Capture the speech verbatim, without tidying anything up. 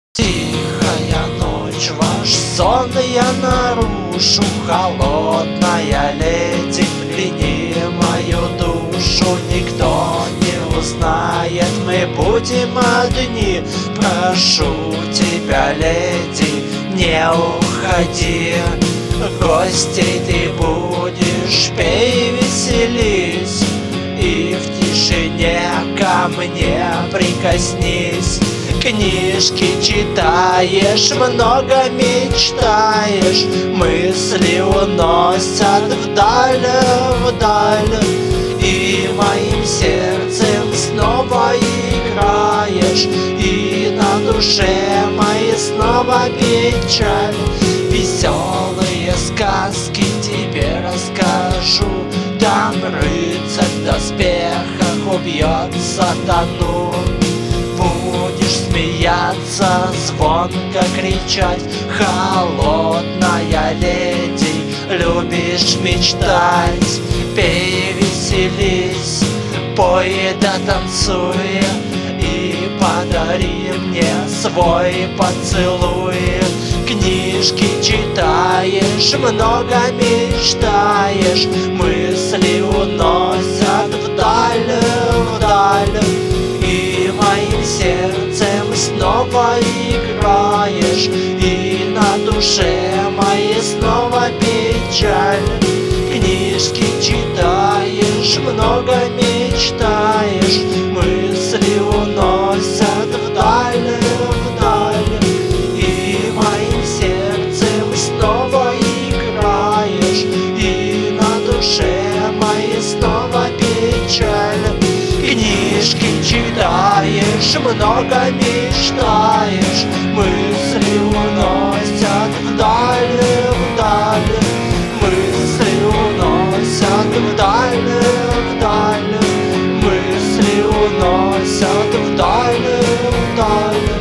Тихая ночь, ваш сон я нарушу, холодная леди, лини мою душу. Никто не узнает, мы будем одни. Прошу тебя, леди, не уходи. Гостей ты будешь, пей, веселись, и в тишине ко мне прикоснись. Книжки читаешь, много мечтаешь, мысли уносят вдаль, вдаль, и моим сердцем снова играешь, и на душе моей снова печаль. Веселые сказки тебе расскажу, там рыцарь в доспехах убьет сатану. Будешь смеяться, звонко кричать, холодная леди, любишь мечтать. Пей, веселись, пой да танцуй, и подари мне свой поцелуй. Книжки читаешь, много мечтаешь, мысли уносят вдаль, вдаль, и моим сердцем снова играешь, и на душе моей снова печаль. Книжки читаешь, много мечтаешь, мысли уносят вдаль, вдаль, и моим сердцем снова играешь, и на душе моей снова печаль. Книжки читаешь, много мечтаешь, мысли уносят вдаль, вдаль, мысли уносят вдаль, вдаль, мысли уносят вдаль, вдаль.